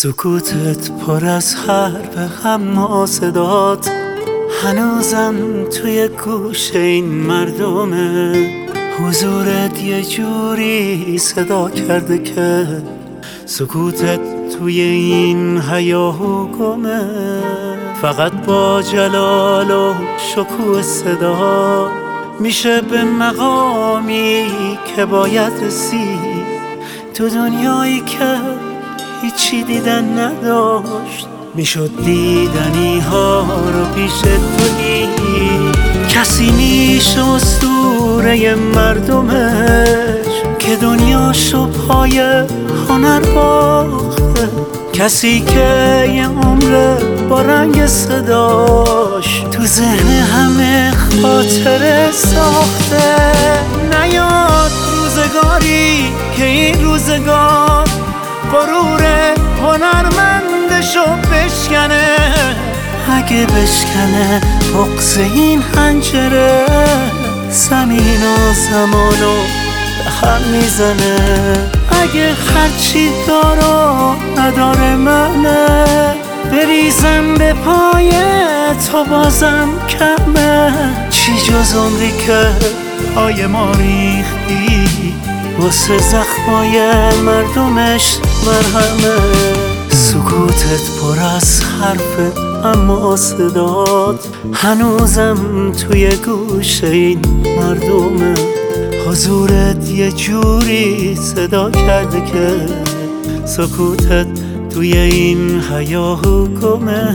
سکوتت پر از حرف اما صدات هنوزم توی گوش این مردمه. حضورت یه جوری صدا کرده که سکوتت توی این هیاهو گمه. فقط با جلال و شکوه صدا میشه به مقامی که باید رسید تو دنیایی که هیچی دیدن نداشت. میشد دیدنی ها رو پیش تو دید. کسی میشه اسطوره مردمش که دنیاشو پای هنر باخته. کسی که یه عمر با رنگ صداش تو ذهن همه خاطره ساخته. نیاد روزگاری که این روزگار غرور هنرمندشو بشکنه. اگه بشکنه بغض این حنجره زمین و زمانو به هم میزنه. اگه هرچی داره نداره منه بریزم به پای تو بازم کمه. چی جز عمری که پای ما ریختی واسه زخمای مردمش مرهمه. سکوتت پر از حرف اما صدات هنوزم توی گوش این مردمه. حضورت یه جوری صدا کرده که سکوتت توی این هیاهو گمه.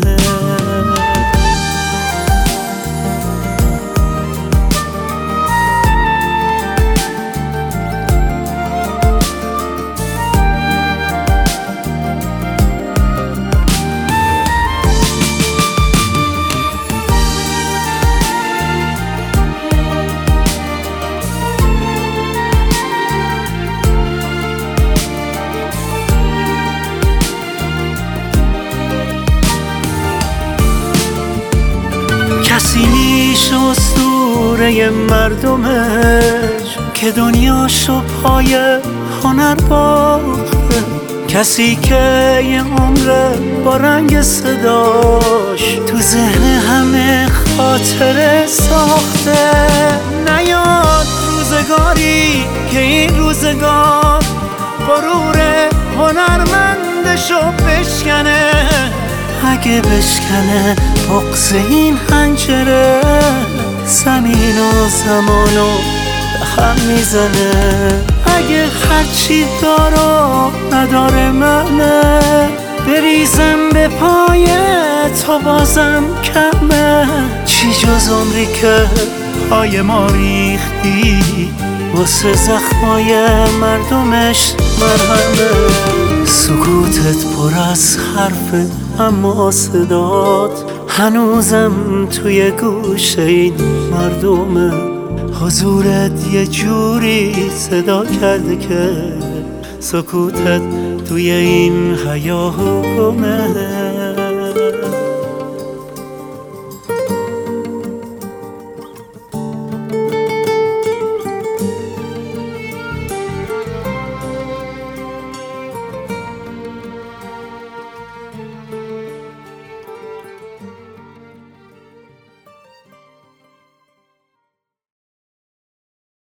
کسی میشه اسطوره مردمش که دنیاشو پای هنر باخته. کسی که یه عمر با رنگ صداش تو ذهن همه خاطره ساخته. نیاد روزگاری که این روزگار غرور هنرمندشو بشکنه. اگه بشکنه بغض این حنجره زمین و زمانو به هم میزنه. اگه هرچی داره نداره منه بریزم به پای تو بازم کمه. چی جز عمری که پای ما ریختی واسه زخمای مردمش مرهمه. سکوتت پر از حرف اما صدات هنوزم توی گوش این مردمه. حضورت یه جوری صدا کرده که سکوتت توی این هیاهو گمه.